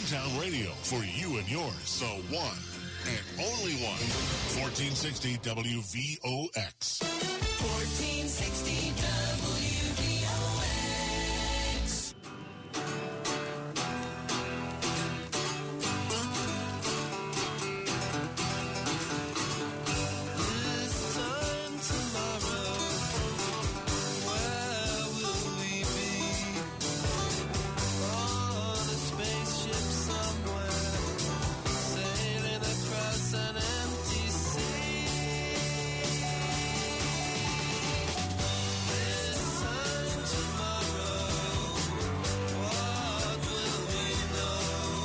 hometown radio for you and yours. So one and only one. 1460 WVOX. 1460 WVOX. This time tomorrow, where will we be? On a spaceship somewhere, sailing across an empty sea. This time tomorrow, what will we know?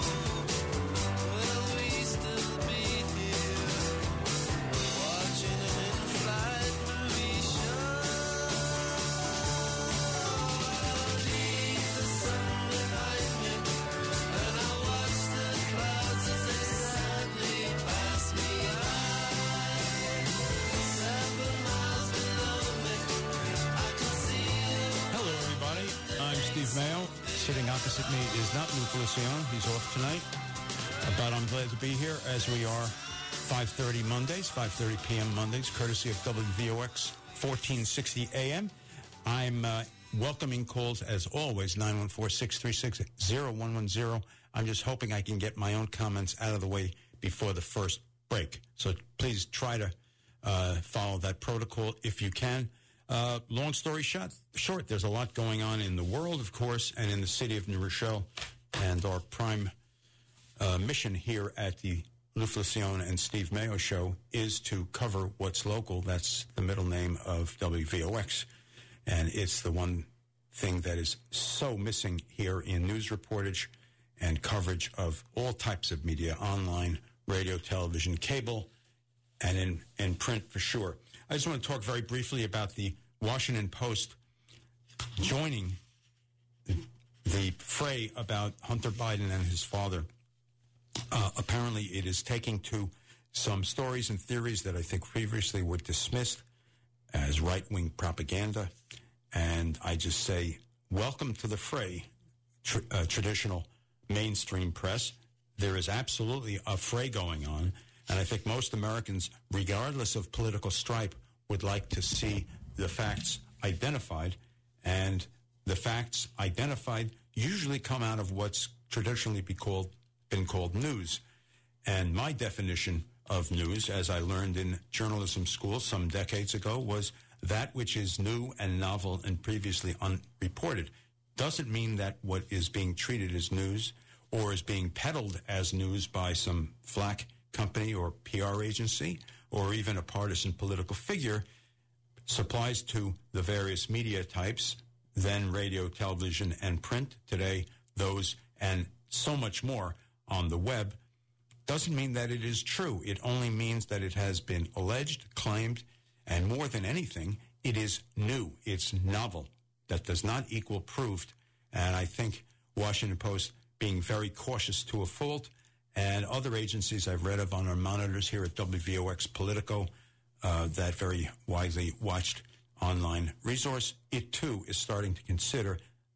Will we still be here, watching an in-flight movie show? Leave the sun behind me, and I watch the clouds as they sadly pass me by. 7 miles below me, I can see you. Hello, everybody. I'm Steve Mayo. Sitting opposite me is not Lou Feliciano. He's off tonight. But I'm glad to be here as we are 5:30 Mondays, 5:30 p.m. Mondays, courtesy of WVOX 1460 AM. I'm welcoming calls, as always, 914-636-0110. I'm just hoping I can get my own comments out of the way before the first break. So please try to follow that protocol if you can. Long story short, there's a lot going on in the world, of course, and in the city of New Rochelle. And our prime mission here at the Lou Feliciano and Steve Mayo Show is to cover what's local. That's the middle name of WVOX. And it's the one thing that is so missing here in news reportage and coverage of all types of media, online, radio, television, cable, and in print for sure. I just want to talk very briefly about the Washington Post joining the fray about Hunter Biden and his father. Apparently, it is taking to some stories and theories that I think previously were dismissed as right-wing propaganda. And I just say, welcome to the fray, traditional mainstream press. There is absolutely a fray going on. And I think most Americans, regardless of political stripe, would like to see the facts identified. And the facts identified usually come out of what's traditionally been called news. And my definition of news, as I learned in journalism school some decades ago, was that which is new and novel and previously unreported. Doesn't mean that what is being treated as news or is being peddled as news by some flack company or PR agency or even a partisan political figure supplies to the various media types, then radio, television, and print. Today, those and so much more on the web. Doesn't mean that it is true. It only means that it has been alleged, claimed, and more than anything, it is new. It's novel. That does not equal proved. And I think Washington Post being very cautious to a fault, and other agencies I've read of on our monitors here at WVOX Politico, that very widely watched online resource, it too is starting to consider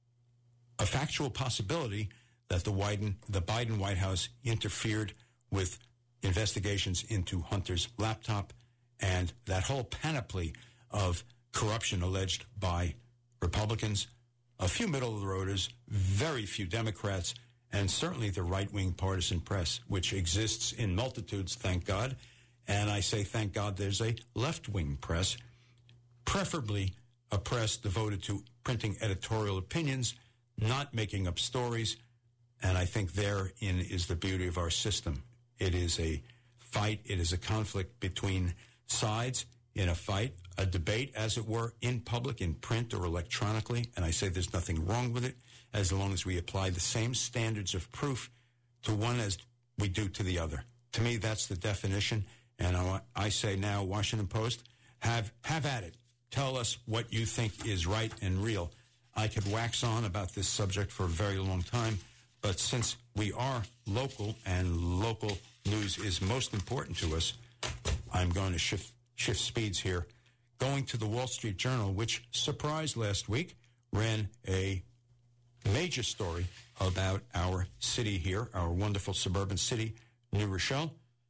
a factual possibility that the Biden White House interfered with investigations into Hunter's laptop and that whole panoply of corruption alleged by Republicans, a few middle-of-the-roaders, very few Democrats, and certainly the right-wing partisan press, which exists in multitudes, thank God. And I say thank God there's a left-wing press, preferably a press devoted to printing editorial opinions, not making up stories. And I think therein is the beauty of our system. It is a fight. It is a conflict between sides in a fight, a debate, as it were, in public, in print or electronically. And I say there's nothing wrong with it as long as we apply the same standards of proof to one as we do to the other. To me, that's the definition. And I say now, Washington Post, have at it. Tell us what you think is right and real. I could wax on about this subject for a very long time, but since we are local and local news is most important to us, I'm going to shift speeds here. Going to the Wall Street Journal, which surprised last week, ran a major story about our city here, our wonderful suburban city, New Rochelle.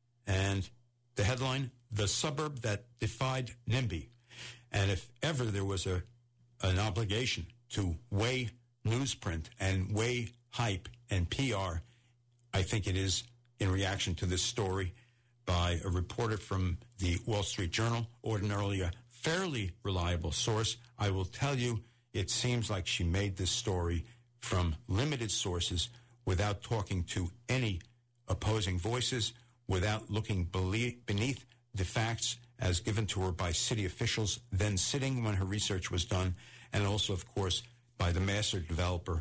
And the headline, "The Suburb That Defied NIMBY." And if ever there was an obligation to weigh newsprint and weigh hype and PR, I think it is in reaction to this story by a reporter from the Wall Street Journal, ordinarily a fairly reliable source. I will tell you, it seems like she made this story from limited sources without talking to any opposing voices, without looking beneath the facts as given to her by city officials then sitting when her research was done, and also, of course, by the master developer,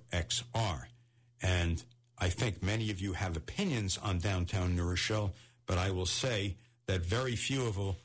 RXR. And I think many of you have opinions on downtown New Rochelle, but I will say that very few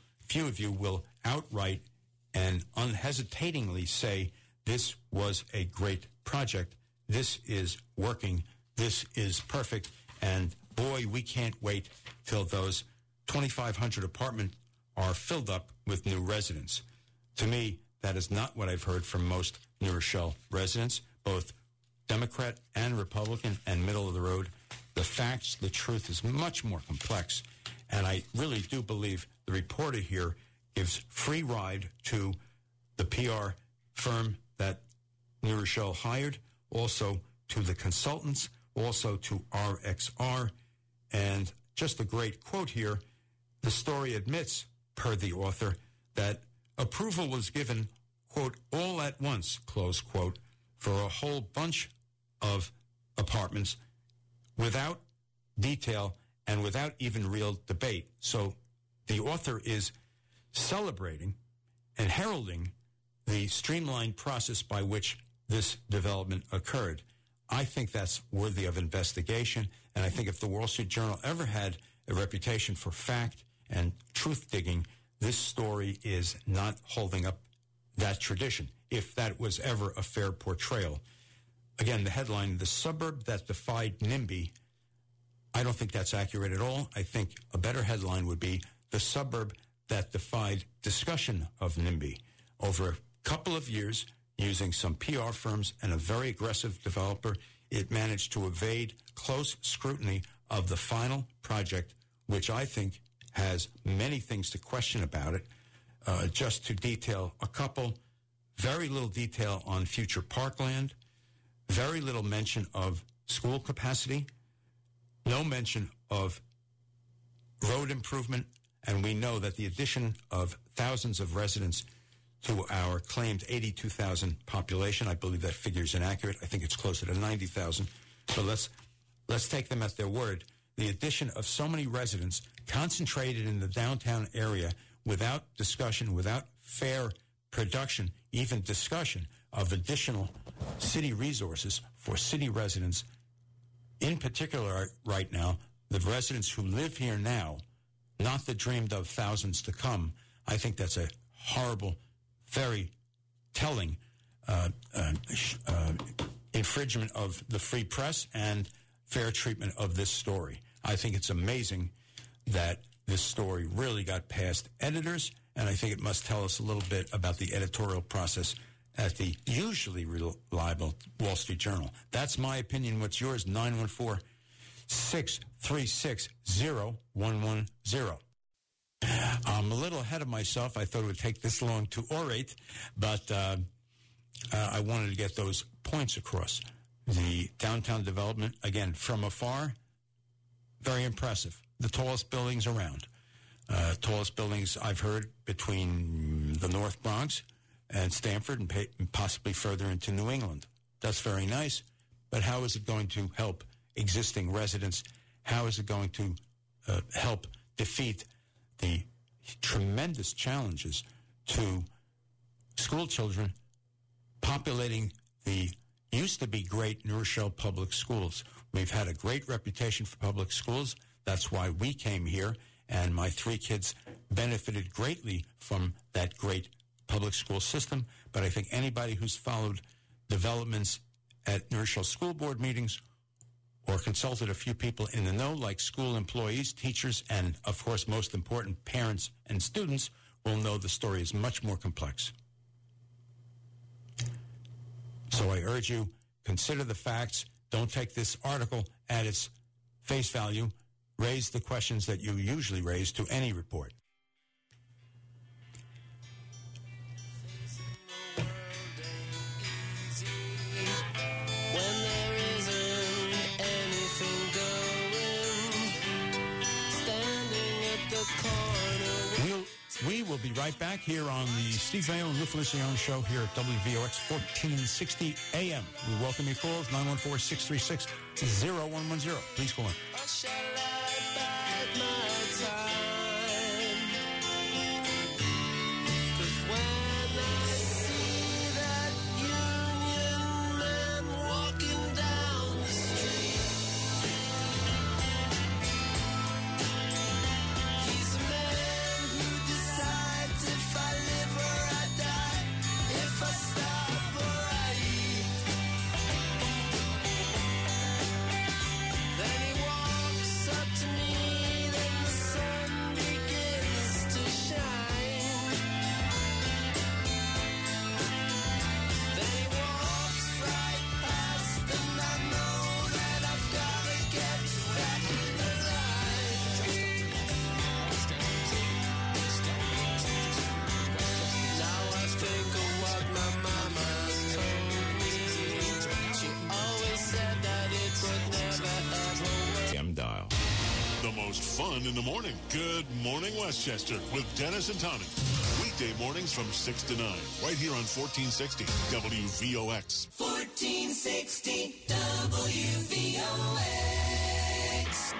of you will outright and unhesitatingly say this was a great project, this is working, this is perfect, and boy, we can't wait till those 2,500 apartments are filled up with new residents. To me, that is not what I've heard from most New Rochelle residents, both Democrat and Republican and middle of the road. The facts, the truth is much more complex, and I really do believe the reporter here gives free ride to the PR firm that New Rochelle hired, also to the consultants, also to RXR, and just a great quote here. The story admits, per the author, that approval was given, quote, all at once, close quote, for a whole bunch of apartments without detail and without even real debate. So the author is celebrating and heralding the streamlined process by which this development occurred. I think that's worthy of investigation, and I think if the Wall Street Journal ever had a reputation for fact and truth-digging, this story is not holding up that tradition, if that was ever a fair portrayal. Again, the headline, "The Suburb That Defied NIMBY," I don't think that's accurate at all. I think a better headline would be "The Suburb That Defied Discussion of NIMBY." Over a couple of years, using some PR firms and a very aggressive developer, it managed to evade close scrutiny of the final project, which I think has many things to question about it. Just to detail a couple, very little detail on future parkland, very little mention of school capacity, no mention of road improvement, and we know that the addition of thousands of residents to our claimed 82,000 population, I believe that figure is inaccurate. I think it's closer to 90,000. So let's take them at their word. The addition of so many residents concentrated in the downtown area without discussion, without fair production, even discussion of additional city resources for city residents, in particular right now, the residents who live here now, not the dreamed of thousands to come. I think that's a horrible, very telling infringement of the free press and fair treatment of this story. I think it's amazing that this story really got past editors, and I think it must tell us a little bit about the editorial process at the usually reliable Wall Street Journal. That's my opinion. What's yours? 914-636-0110. I'm a little ahead of myself. I thought it would take this long to orate, but I wanted to get those points across. The downtown development, again, from afar, very impressive. The tallest buildings around. Tallest buildings I've heard between the North Bronx and Stamford and possibly further into New England. That's very nice, but how is it going to help existing residents? How is it going to help defeat the tremendous challenges to school children populating the used to be great New Rochelle public schools? We've had a great reputation for public schools. That's why we came here, and my three kids benefited greatly from that great public school system. But I think anybody who's followed developments at New Rochelle school board meetings or consulted a few people in the know, like school employees, teachers, and, of course, most important, parents and students, will know the story is much more complex. So I urge you, consider the facts. Don't take this article at its face value. Raise the questions that you usually raise to any report. When there isn't anything going, standing at the corner. We will be right back here on the Steve Mayo and Lou Feliciano show here at WVOX 1460 AM. We welcome your calls, 914-636-0110. Please call in. Or shall I bide my time? 'Cause when I see that Union man walking down the street, he's a man who decides if I live or I die, if I starve or I eat. Then he walks up to me, then the sun begins to shine. Then he walks right past, and I know that I've gotta get back in the line. Now I think of what my mama told me. She always said that it would never ever work. Dial. The most fun in the morning. Good Morning Westchester with Dennis and Tommy. Weekday mornings from 6 to 9. Right here on 1460 WVOX. 1460 WVOX.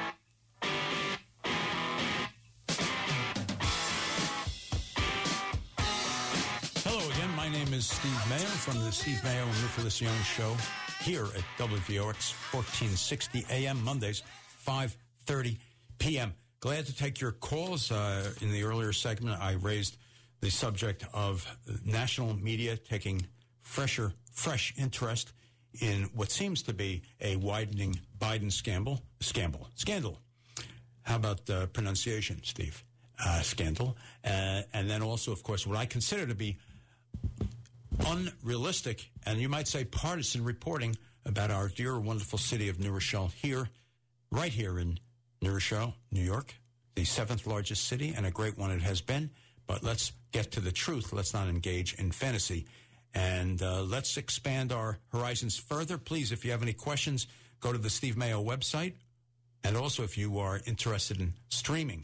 Hello again. My name is Steve Mayo from the Steve Mayo and Lou Feliciano show here at WVOX 1460 AM, Mondays, 5:30 p.m. Glad to take your calls. In the earlier segment, I raised the subject of national media taking fresh interest in what seems to be a widening Biden scandal. How about pronunciation, Steve? Scandal. And then also, of course, what I consider to be unrealistic, and you might say partisan reporting about our dear, wonderful city of New Rochelle right here in New Rochelle, New York, the seventh largest city, and a great one it has been. But let's get to the truth. Let's not engage in fantasy. And let's expand our horizons further. Please, if you have any questions, go to the Steve Mayo website. And also, if you are interested in streaming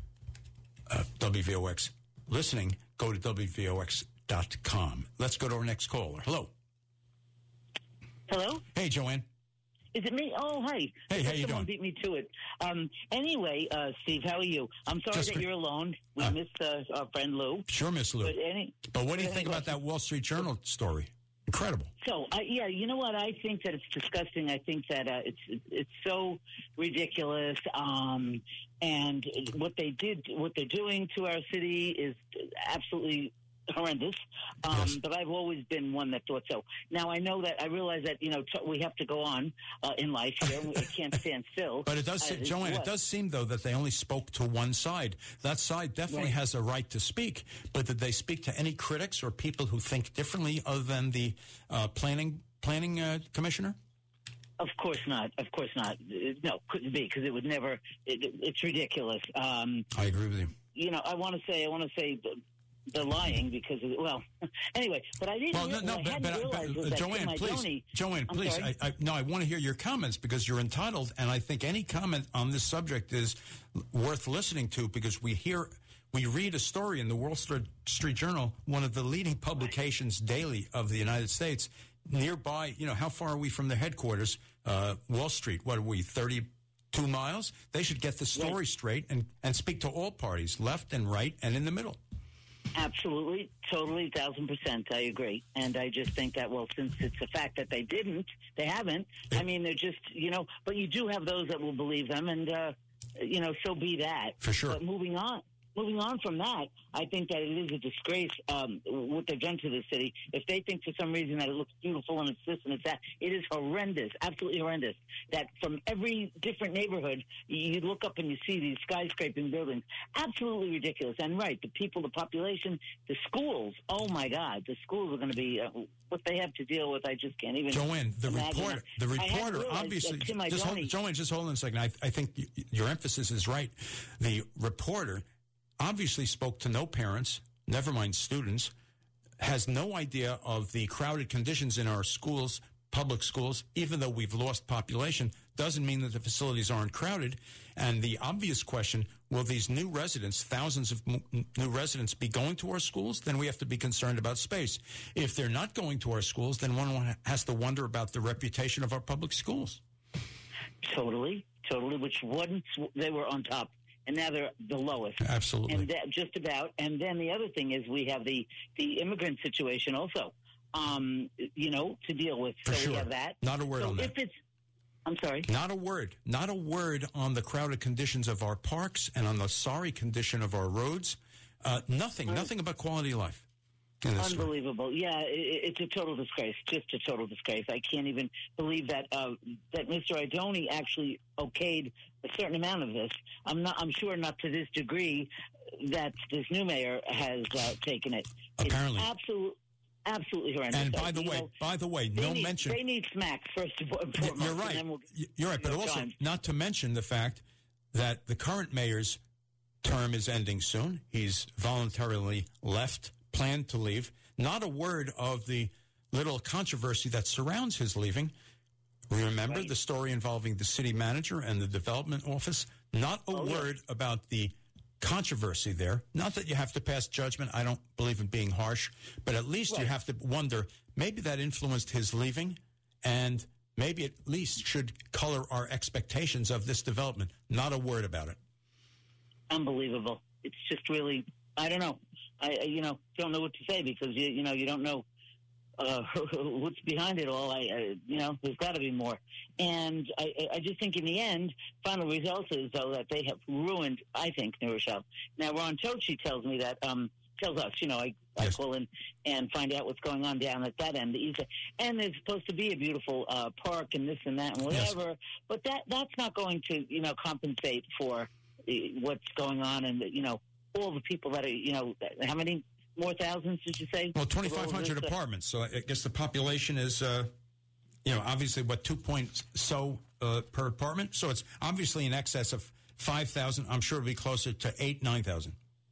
WVOX listening, go to WVOX.com. Let's go to our next caller. Hello. Hello? Hey, Joanne. Is it me? Oh, hi. Hey, how you Someone doing? beat me to it. Anyway, Steve, how are you? I'm sorry Just that great. you're alone. We missed our friend Lou. Sure, Miss Lou. But what do you think about that? that Wall Street Journal story? Incredible. So, yeah, you know what? I think that it's disgusting. I think that it's so ridiculous. And what they're doing to our city is absolutely horrendous. Yes. But I've always been one that thought so. Now I realize that we have to go on in life here. We can't stand still. But it does, Joanne, it does seem, though, that they only spoke to one side. That side definitely Right. has a right to speak. But did they speak to any critics or people who think differently other than the planning commissioner? Of course not. Of course not. No, couldn't be, because it would never. It's ridiculous. I agree with you. I want to say the lying because anyway. But I didn't. Realize was that Joanne, Tim please, Idoni. Joanne, I'm please. sorry? I want to hear your comments because you're entitled, and I think any comment on this subject is worth listening to because we read a story in the Wall Street Journal, one of the leading publications daily of the United States. Nearby, how far are we from the headquarters, Wall Street? What are we, 32 miles? They should get the story straight and speak to all parties, left and right and in the middle. Absolutely, totally, 1,000%. I agree, and I just think that since it's a fact that they haven't. I mean, they're just But you do have those that will believe them, and so be that. For sure. But moving on. moving on from that, I think that it is a disgrace what they've done to the city. If they think for some reason that it looks beautiful and it's this and it's that, it is horrendous, absolutely horrendous. That from every different neighborhood, you look up and you see these skyscraping buildings. Absolutely ridiculous. And right, the people, the population, the schools, oh my God, the schools are going to be, what they have to deal with, I just can't even Joanne, the reporter obviously, Joanne, just hold on a second. I think your emphasis is right. The reporter obviously spoke to no parents, never mind students, has no idea of the crowded conditions in our schools, public schools. Even though we've lost population, doesn't mean that the facilities aren't crowded. And the obvious question, will these new residents, thousands of new residents, be going to our schools? Then we have to be concerned about space. If they're not going to our schools, then one has to wonder about the reputation of our public schools. Totally, which once they were on top. And now they're the lowest. Absolutely. And that, just about. And then the other thing is we have the immigrant situation also, to deal with. For so sure. we have that. Not a word on that. I'm sorry? Not a word. Not a word on the crowded conditions of our parks and on the sorry condition of our roads. Nothing about quality of life. Unbelievable. Yeah, it's a total disgrace. Just a total disgrace. I can't even believe that that Mr. Idoni actually okayed a certain amount of this. I'm sure not to this degree that this new mayor has taken it. Apparently. It's absolutely horrendous. And by the way, mention. They need smacks first of all. You're right. You're right. But also, not to mention the fact that the current mayor's term is ending soon. He's voluntarily planned to leave. Not a word of the little controversy that surrounds his leaving. Remember the story involving the city manager and the development office? Not a word about the controversy there. Not that you have to pass judgment. I don't believe in being harsh. But at least you have to wonder, maybe that influenced his leaving, and maybe at least should color our expectations of this development. Not a word about it. Unbelievable. It's just really, I don't know. I don't know what to say because you don't know what's behind it all. There's got to be more. And I just think in the end, final result is though that they have ruined, I think, New Rochelle. Now Ron Tochi tells me that tells us, I call in and find out what's going on down at that end, the east. And there's supposed to be a beautiful park and this and that and whatever. Yes. But that's not going to compensate for what's going on and all the people that are, how many more thousands did you say? Well, 2,500 apartments. So I guess the population is, obviously, 2 point per apartment. So it's obviously in excess of 5,000. I'm sure it'll be closer to 9,000.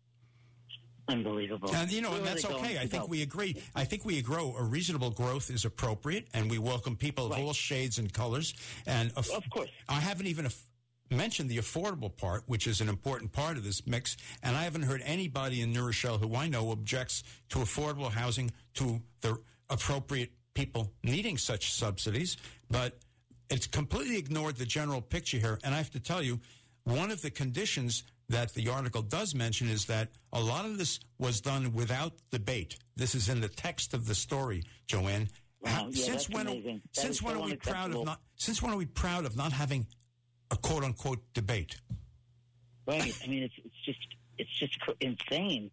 Unbelievable. And, and that's okay. I think we agree. I think we agree a reasonable growth is appropriate, and we welcome people of all shades and colors. And of course. I haven't even mentioned the affordable part, which is an important part of this mix, and I haven't heard anybody in New Rochelle who I know objects to affordable housing, to the appropriate people needing such subsidies, but it's completely ignored the general picture here. And I have to tell you, one of the conditions that the article does mention is that a lot of this was done without debate. This is in the text of the story, Joanne. Wow, since when are we proud of not having a quote-unquote debate? Right. I mean, it's just insane.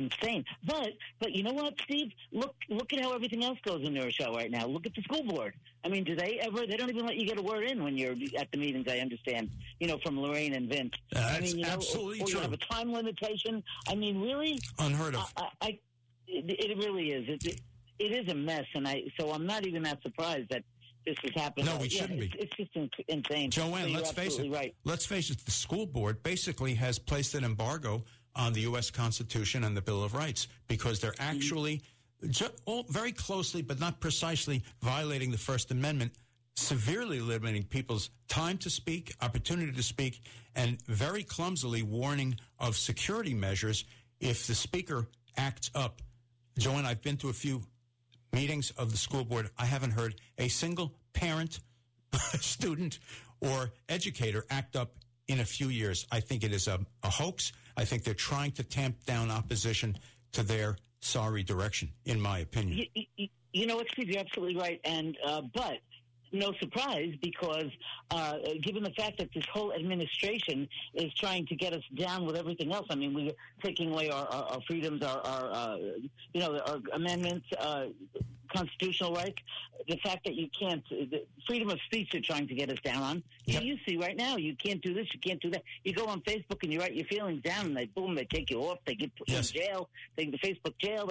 But you know what, Steve? Look at how everything else goes in New Rochelle right now. Look at the school board. I mean, they don't even let you get a word in when you're at the meetings, I understand, from Lorraine and Vince. That's absolutely true. You have a time limitation. I mean, really? Unheard of. It really is. It is a mess, and so I'm not even that surprised that this is happening. No, we shouldn't be. It's just insane. Joanne, so let's face it. Right. Let's face it. The school board basically has placed an embargo on the U.S. Constitution and the Bill of Rights because they're actually very closely, but not precisely, violating the First Amendment, severely limiting people's time to speak, opportunity to speak, and very clumsily warning of security measures if the speaker acts up. Joanne, I've been to a few meetings of the school board. I haven't heard a single parent, student, or educator act up in a few years. I think it is a hoax. I think they're trying to tamp down opposition to their sorry direction, in my opinion. You know what, Steve? You're absolutely right. And but no surprise because given the fact that this whole administration is trying to get us down with everything else. I mean, we're taking away our freedoms, our amendments, constitutional rights. The fact that you can't, the freedom of speech they're trying to get us down on. Yep. You see right now, you can't do this, you can't do that. You go on Facebook and you write your feelings down, and they take you off, they get put in jail, the Facebook jail.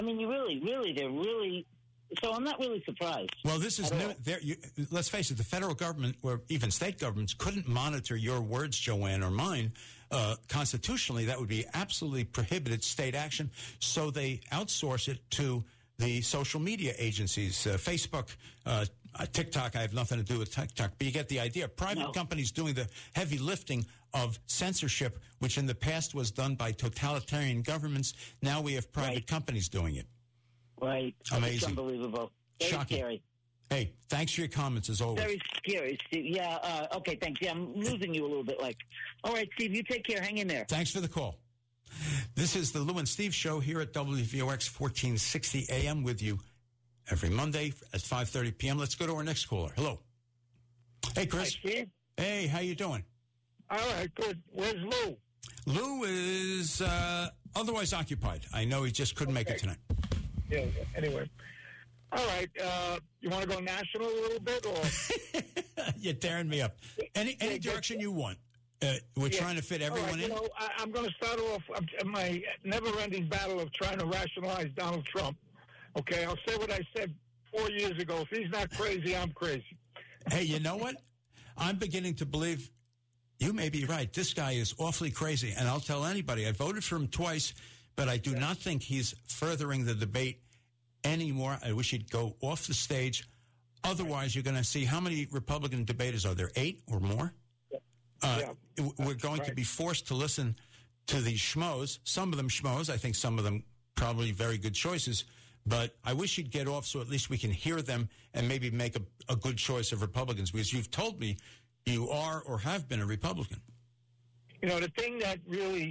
They're really. So I'm not really surprised. Well, this is new. Let's face it, the federal government or even state governments couldn't monitor your words, Joanne, or mine. Constitutionally, that would be absolutely prohibited state action. So they outsource it to the social media agencies, Facebook, TikTok. I have nothing to do with TikTok, but you get the idea. Private companies doing the heavy lifting of censorship, which in the past was done by totalitarian governments. Now we have private companies doing it. Right. Amazing. It's unbelievable. Very Shocking. scary. Hey, thanks for your comments as always. Very scary, Steve. Yeah, okay, thanks. Yeah, I'm losing you a little bit. All right, Steve, you take care. Hang in there. Thanks for the call. This is the Lou and Steve Show here at WVOX 1460 AM with you every Monday at 5:30 p.m. Let's go to our next caller. Hello. Hey, Chris. Hi, Steve. Hey, how you doing? All right, good. Where's Lou? Lou is otherwise occupied. I know he just couldn't make it tonight. Yeah, anyway. All right, you want to go national a little bit? Or You're tearing me up. Any direction you want. We're trying to fit everyone in. I'm going to start off my never-ending battle of trying to rationalize Donald Trump. Okay, I'll say what I said 4 years ago. If he's not crazy, I'm crazy. Hey, you know what? I'm beginning to believe you may be right. This guy is awfully crazy, and I'll tell anybody. I voted for him twice, but I do not think he's furthering the debate anymore. I wish he'd go off the stage. Otherwise, you're going to see how many Republican debaters are there? 8 or more? We're going to be forced to listen to these schmoes. Some of them schmoes. I think some of them probably very good choices. But I wish he'd get off so at least we can hear them and maybe make a good choice of Republicans. Because you've told me you are or have been a Republican. You know, the thing that really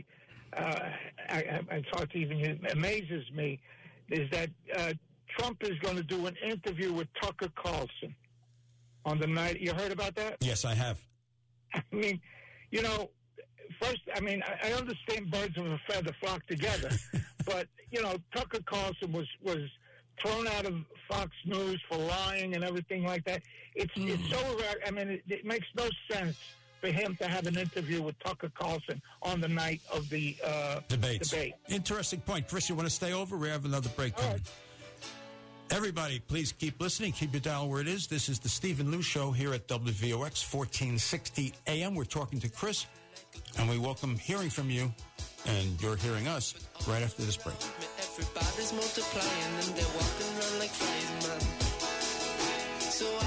it's hard to even amazes me is that Trump is going to do an interview with Tucker Carlson on the night. You heard about that? Yes, I have. I mean, you know, first, I mean, I understand birds of a feather flock together, but, you know, Tucker Carlson was thrown out of Fox News for lying and everything like that. It's so, I mean, it makes no sense for him to have an interview with Tucker Carlson on the night of the debate. Interesting point. Chris, you want to stay over? We have another break coming. Right. Everybody, please keep listening. Keep your dial where it is. This is the Stephen Lou Show here at WVOX 1460 AM. We're talking to Chris, and we welcome hearing from you, and you're hearing us right after this break. Everybody's multiplying, and they're walking around like flies, man. So